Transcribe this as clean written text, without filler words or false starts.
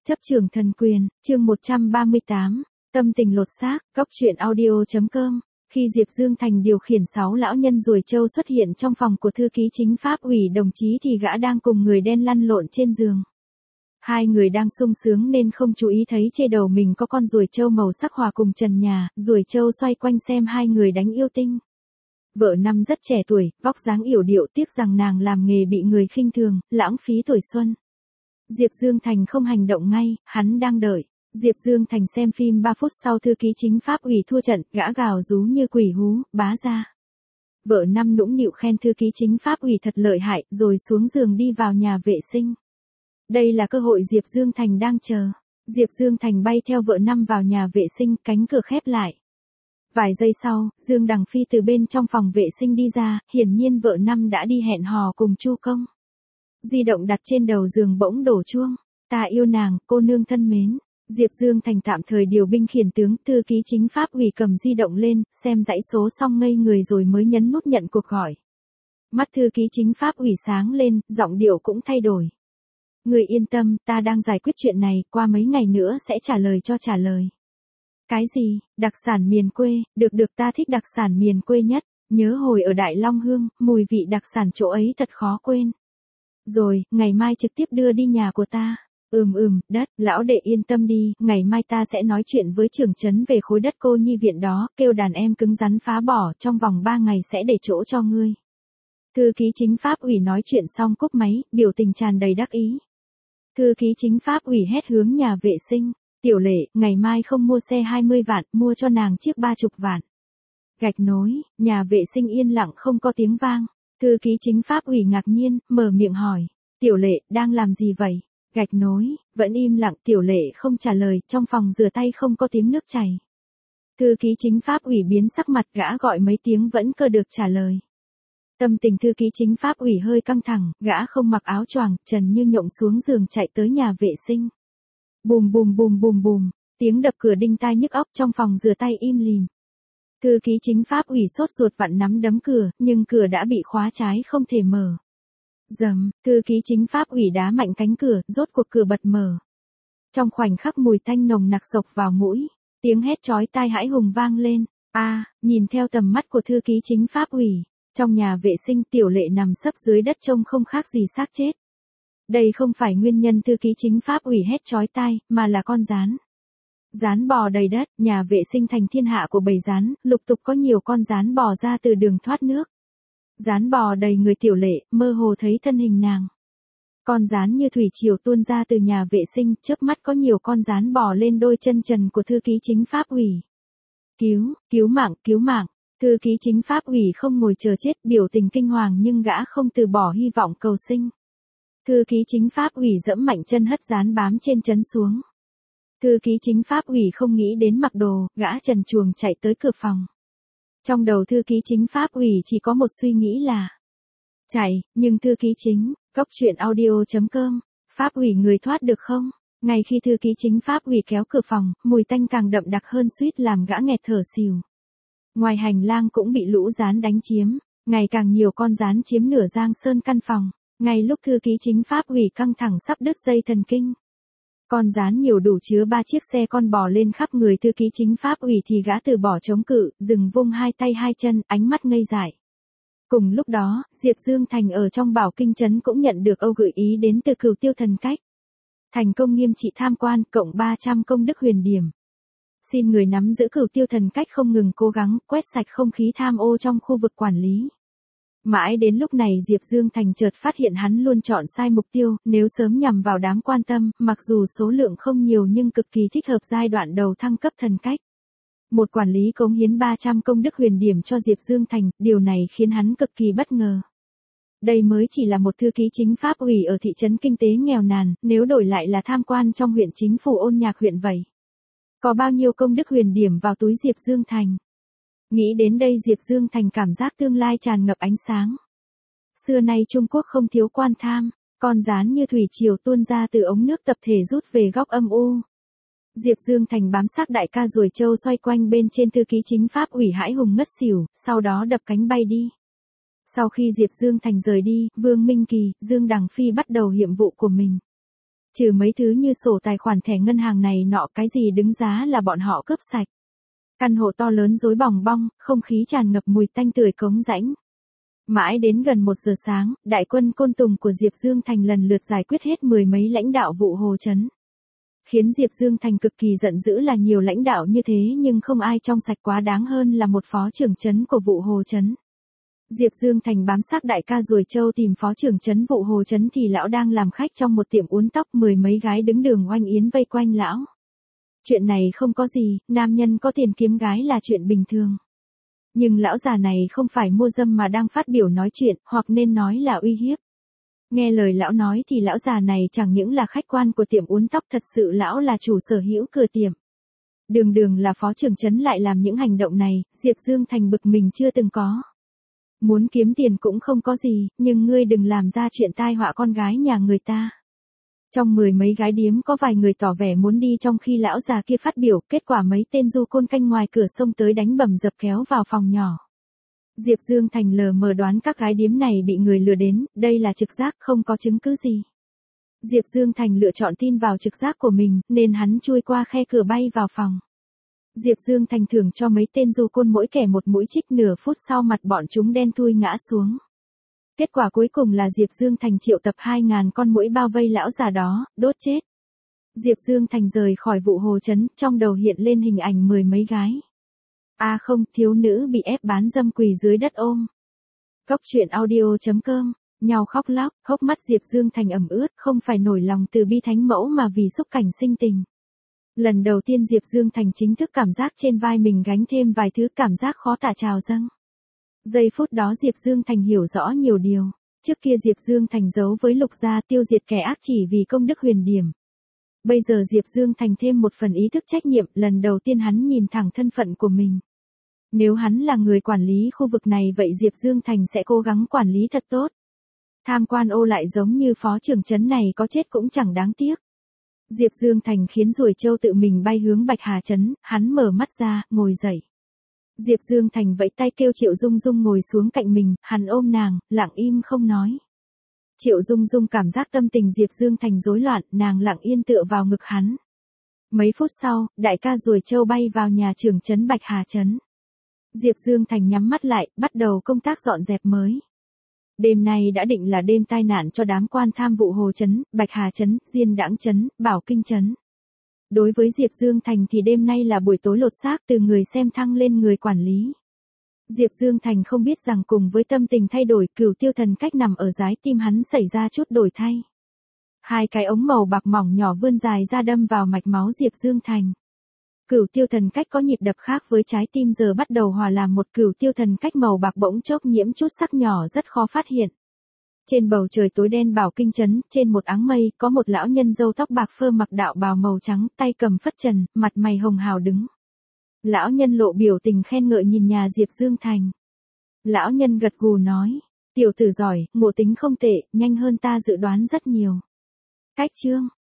Chấp trường thần quyền, chương 138, tâm tình lột xác, góc truyện audio.com. Khi Diệp Dương Thành điều khiển 6 lão nhân ruồi trâu xuất hiện trong phòng của thư ký chính pháp ủy đồng chí thì gã đang cùng người đen lăn lộn trên giường. Hai người đang sung sướng nên không chú ý thấy trên đầu mình có con ruồi trâu màu sắc hòa cùng trần nhà, ruồi trâu xoay quanh xem hai người đánh yêu tinh. Vợ năm rất trẻ tuổi, vóc dáng yểu điệu, tiếc rằng nàng làm nghề bị người khinh thường, lãng phí tuổi xuân. Diệp Dương Thành không hành động ngay, hắn đang đợi. Diệp Dương Thành xem phim 3 phút sau thư ký chính pháp ủy thua trận, gã gào rú như quỷ hú, bá ra. Vợ năm nũng nịu khen thư ký chính pháp ủy thật lợi hại, rồi xuống giường đi vào nhà vệ sinh. Đây là cơ hội Diệp Dương Thành đang chờ. Diệp Dương Thành bay theo vợ năm vào nhà vệ sinh, cánh cửa khép lại. Vài giây sau, Dương Đằng Phi từ bên trong phòng vệ sinh đi ra, hiển nhiên vợ năm đã đi hẹn hò cùng Chu Công. Di động đặt trên đầu giường bỗng đổ chuông. Ta yêu nàng, cô nương thân mến. Diệp Dương Thành tạm thời điều binh khiển tướng, thư ký chính pháp ủy cầm di động lên, xem dãy số xong ngây người rồi mới nhấn nút nhận cuộc gọi. Mắt thư ký chính pháp ủy sáng lên, giọng điệu cũng thay đổi. Người yên tâm, ta đang giải quyết chuyện này, qua mấy ngày nữa sẽ trả lời cho trả lời. Cái gì, đặc sản miền quê, được ta thích đặc sản miền quê nhất, nhớ hồi ở Đại Long Hương, mùi vị đặc sản chỗ ấy thật khó quên. Rồi, ngày mai trực tiếp đưa đi nhà của ta. Đất, lão đệ yên tâm đi, ngày mai ta sẽ nói chuyện với trưởng trấn về khối đất cô nhi viện đó, kêu đàn em cứng rắn phá bỏ, trong vòng 3 ngày sẽ để chỗ cho ngươi. Thư ký chính pháp ủy nói chuyện xong cúp máy, biểu tình tràn đầy đắc ý. Thư ký chính pháp ủy hét hướng nhà vệ sinh, Tiểu Lệ, ngày mai không mua xe 20 vạn, mua cho nàng chiếc 30 vạn. Gạch nối, nhà vệ sinh yên lặng không có tiếng vang. Thư ký chính pháp ủy ngạc nhiên, mở miệng hỏi, Tiểu Lệ, đang làm gì vậy? Gạch nối, vẫn im lặng. Tiểu Lệ không trả lời, trong phòng rửa tay không có tiếng nước chảy. Thư ký chính pháp ủy biến sắc mặt, gã gọi mấy tiếng vẫn cơ được trả lời. Tâm tình thư ký chính pháp ủy hơi căng thẳng, gã không mặc áo choàng, trần như nhộng xuống giường chạy tới nhà vệ sinh. Bùm, tiếng đập cửa đinh tai nhức óc, trong phòng rửa tay im lìm. Thư ký chính pháp ủy sốt ruột vặn nắm đấm cửa, nhưng cửa đã bị khóa trái không thể mở. Dầm, thư ký chính pháp ủy đá mạnh cánh cửa, rốt cuộc cửa bật mở. Trong khoảnh khắc mùi tanh nồng nặc xộc vào mũi, tiếng hét chói tai hãi hùng vang lên. Nhìn theo tầm mắt của thư ký chính pháp ủy, trong nhà vệ sinh Tiểu Lệ nằm sấp dưới đất trông không khác gì xác chết. Đây không phải nguyên nhân thư ký chính pháp ủy hét chói tai, mà là con gián. Gián bò đầy đất, nhà vệ sinh thành thiên hạ của bầy gián, lục tục có nhiều con gián bò ra từ đường thoát nước. Gián bò đầy người Tiểu Lệ, mơ hồ thấy thân hình nàng. Con gián như thủy triều tuôn ra từ nhà vệ sinh, chớp mắt có nhiều con gián bò lên đôi chân trần của thư ký chính pháp ủy. Cứu mạng. Thư ký chính pháp ủy không ngồi chờ chết, biểu tình kinh hoàng nhưng gã không từ bỏ hy vọng cầu sinh. Thư ký chính pháp ủy giẫm mạnh chân hất gián bám trên trấn xuống. Thư ký chính pháp ủy không nghĩ đến mặc đồ, gã trần truồng chạy tới cửa phòng. Trong đầu thư ký chính pháp ủy chỉ có một suy nghĩ là chạy, nhưng thư ký chính, góc truyện audio.com, pháp ủy người thoát được không? Ngay khi thư ký chính pháp ủy kéo cửa phòng, mùi tanh càng đậm đặc hơn suýt làm gã nghẹt thở xỉu. Ngoài hành lang cũng bị lũ gián đánh chiếm, ngày càng nhiều con gián chiếm nửa giang sơn căn phòng. Ngay lúc thư ký chính pháp ủy căng thẳng sắp đứt dây thần kinh. Con gián nhiều đủ chứa 3 chiếc xe con bò lên khắp người thư ký chính pháp ủy thì gã từ bỏ chống cự, dừng vung hai tay hai chân, ánh mắt ngây dại. Cùng lúc đó, Diệp Dương Thành ở trong Bảo Kinh trấn cũng nhận được âu gợi ý đến từ Cửu Tiêu Thần Cách. Thành công nghiêm trị tham quan, cộng 300 công đức huyền điểm. Xin người nắm giữ Cửu Tiêu Thần Cách không ngừng cố gắng, quét sạch không khí tham ô trong khu vực quản lý. Mãi đến lúc này Diệp Dương Thành chợt phát hiện hắn luôn chọn sai mục tiêu, nếu sớm nhằm vào đáng quan tâm, mặc dù số lượng không nhiều nhưng cực kỳ thích hợp giai đoạn đầu thăng cấp thần cách. Một quản lý cống hiến 300 công đức huyền điểm cho Diệp Dương Thành, điều này khiến hắn cực kỳ bất ngờ. Đây mới chỉ là một thư ký chính pháp ủy ở thị trấn kinh tế nghèo nàn, nếu đổi lại là tham quan trong huyện chính phủ Ôn Nhạc huyện vậy. Có bao nhiêu công đức huyền điểm vào túi Diệp Dương Thành? Nghĩ đến đây Diệp Dương Thành cảm giác tương lai tràn ngập ánh sáng. Xưa nay Trung Quốc không thiếu quan tham, con gián như thủy triều tuôn ra từ ống nước tập thể rút về góc âm u. Diệp Dương Thành bám sát đại ca ruồi trâu xoay quanh bên trên thư ký chính pháp ủy hãi hùng ngất xỉu, sau đó đập cánh bay đi. Sau khi Diệp Dương Thành rời đi, Vương Minh Kỳ, Dương Đằng Phi bắt đầu nhiệm vụ của mình. Trừ mấy thứ như sổ tài khoản thẻ ngân hàng này nọ, cái gì đứng giá là bọn họ cướp sạch. Căn hộ to lớn rối bòng bong, không khí tràn ngập mùi tanh tưởi cống rãnh. Mãi đến gần 1 giờ sáng, đại quân côn tùng của Diệp Dương Thành lần lượt giải quyết hết 10 mấy lãnh đạo vụ Hồ Trấn. Khiến Diệp Dương Thành cực kỳ giận dữ là nhiều lãnh đạo như thế nhưng không ai trong sạch quá đáng hơn là một phó trưởng trấn của vụ Hồ Trấn. Diệp Dương Thành bám sát đại ca Ruồi Châu tìm phó trưởng trấn vụ Hồ Trấn thì lão đang làm khách trong một tiệm uốn tóc, 10 mấy gái đứng đường oanh yến vây quanh lão. Chuyện này không có gì, nam nhân có tiền kiếm gái là chuyện bình thường. Nhưng lão già này không phải mua dâm mà đang phát biểu nói chuyện, hoặc nên nói là uy hiếp. Nghe lời lão nói thì lão già này chẳng những là khách quan của tiệm uốn tóc, thật sự lão là chủ sở hữu cửa tiệm. Đường đường là phó trưởng trấn lại làm những hành động này, Diệp Dương Thành bực mình chưa từng có. Muốn kiếm tiền cũng không có gì, nhưng ngươi đừng làm ra chuyện tai họa con gái nhà người ta. Trong 10 mấy gái điếm có vài người tỏ vẻ muốn đi trong khi lão già kia phát biểu, kết quả mấy tên du côn canh ngoài cửa xông tới đánh bầm dập kéo vào phòng nhỏ. Diệp Dương Thành lờ mờ đoán các gái điếm này bị người lừa đến, đây là trực giác, không có chứng cứ gì. Diệp Dương Thành lựa chọn tin vào trực giác của mình, nên hắn chui qua khe cửa bay vào phòng. Diệp Dương Thành thưởng cho mấy tên du côn mỗi kẻ một mũi chích, nửa phút sau mặt bọn chúng đen thui ngã xuống. Kết quả cuối cùng là Diệp Dương Thành triệu tập 2.000 con muỗi bao vây lão già đó, đốt chết. Diệp Dương Thành rời khỏi vụ Hồ Trấn, trong đầu hiện lên hình ảnh 10 mấy gái. À không, thiếu nữ bị ép bán dâm quỳ dưới đất ôm. Cốc truyện audio.com, nhau khóc lóc, hốc mắt Diệp Dương Thành ẩm ướt, không phải nổi lòng từ bi thánh mẫu mà vì xúc cảnh sinh tình. Lần đầu tiên Diệp Dương Thành chính thức cảm giác trên vai mình gánh thêm vài thứ, cảm giác khó tả trào dâng. Giây phút đó Diệp Dương Thành hiểu rõ nhiều điều. Trước kia Diệp Dương Thành giấu với Lục gia, tiêu diệt kẻ ác chỉ vì công đức huyền điểm. Bây giờ Diệp Dương Thành thêm một phần ý thức trách nhiệm, lần đầu tiên hắn nhìn thẳng thân phận của mình. Nếu hắn là người quản lý khu vực này vậy Diệp Dương Thành sẽ cố gắng quản lý thật tốt. Tham quan ô lại giống như phó trưởng trấn này có chết cũng chẳng đáng tiếc. Diệp Dương Thành khiến Ruồi Châu tự mình bay hướng Bạch Hà Trấn, hắn mở mắt ra, ngồi dậy. Diệp Dương Thành vẫy tay kêu Triệu Dung Dung ngồi xuống cạnh mình, hắn ôm nàng, lặng im không nói. Triệu Dung Dung cảm giác tâm tình Diệp Dương Thành rối loạn, nàng lặng yên tựa vào ngực hắn. Mấy phút sau, đại ca Ruồi Châu bay vào nhà trưởng trấn Bạch Hà Trấn. Diệp Dương Thành nhắm mắt lại, bắt đầu công tác dọn dẹp mới. Đêm nay đã định là đêm tai nạn cho đám quan tham vụ Hồ Trấn, Bạch Hà Trấn, Diên Đãng Trấn, Bảo Kinh Trấn. Đối với Diệp Dương Thành thì đêm nay là buổi tối lột xác, từ người xem thăng lên người quản lý. Diệp Dương Thành không biết rằng cùng với tâm tình thay đổi, Cửu Tiêu Thần Cách nằm ở trái tim hắn xảy ra chút đổi thay. 2 cái ống màu bạc mỏng nhỏ vươn dài ra đâm vào mạch máu Diệp Dương Thành. Cửu Tiêu Thần Cách có nhịp đập khác với trái tim, giờ bắt đầu hòa làm một. Cửu Tiêu Thần Cách màu bạc bỗng chốc nhiễm chút sắc nhỏ rất khó phát hiện. Trên bầu trời tối đen Bảo Kinh Trấn, trên một áng mây, có một lão nhân râu tóc bạc phơ mặc đạo bào màu trắng, tay cầm phất trần, mặt mày hồng hào đứng. Lão nhân lộ biểu tình khen ngợi nhìn nhà Diệp Dương Thành. Lão nhân gật gù nói, tiểu tử giỏi, ngộ tính không tệ, nhanh hơn ta dự đoán rất nhiều. Cách chương